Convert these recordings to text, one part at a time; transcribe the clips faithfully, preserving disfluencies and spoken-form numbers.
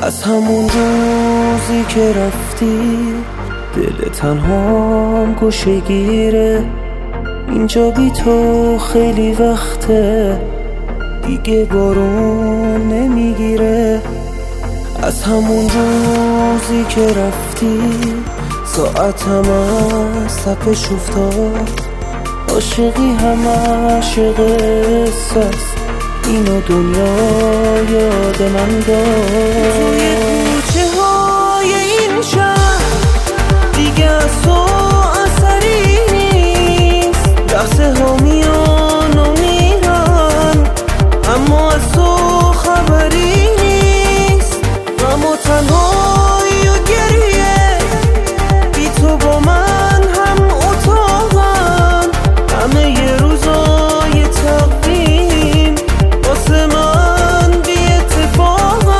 از همون روزی که رفتی دل تنهام گوشه گیره. اینجا بی تو خیلی وقته دیگه بارون نمیگیره. از همون روزی که رفتی ساعتم از تپش افتاد. عاشقی همش قصه است، اینو دنیا یاد من داد. توی کوچه های این شهر دیگه از تو اثری نیست. لحظه ها میان و میرن اما از تو خبری نیست. غم و تنهایی و گریه بی تو با من هم اتاقن. همه ی روزای تقویم واسه من بی اتفاقن.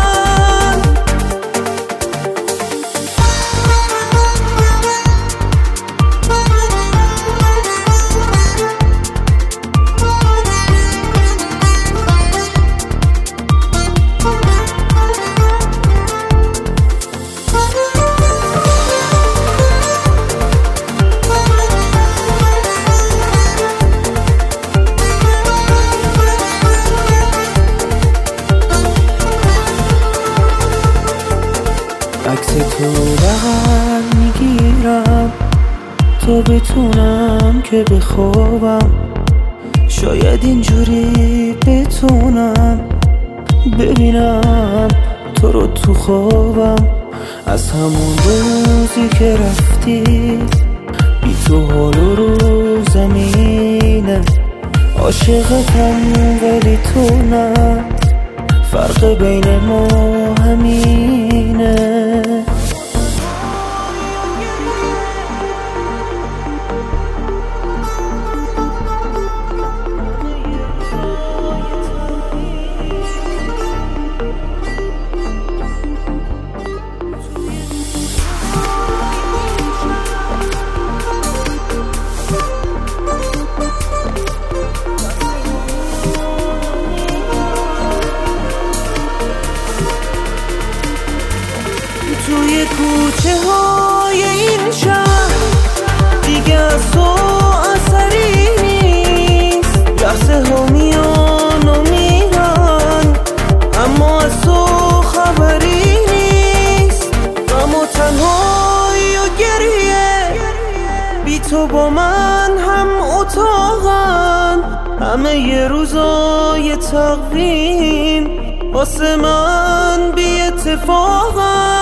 عکس تو بغل میگیرم تا بتونم که بخوابم. شاید اینجوری بتونم ببینم تو رو تو خوابم. از همون روزی که رفتی بی تو حال و رو زمینه. عاشقتم ولی تو نه، فرق بین ما همینه. توی کوچه های این شهر دیگه از تو اثری نیست. لحظه ها میان و میرن اما از تو خبری نیست. غم و تنهایی و گریه بی تو با من هم اتاقن. همه ی روزای تقویم واسه من بی اتفاقن.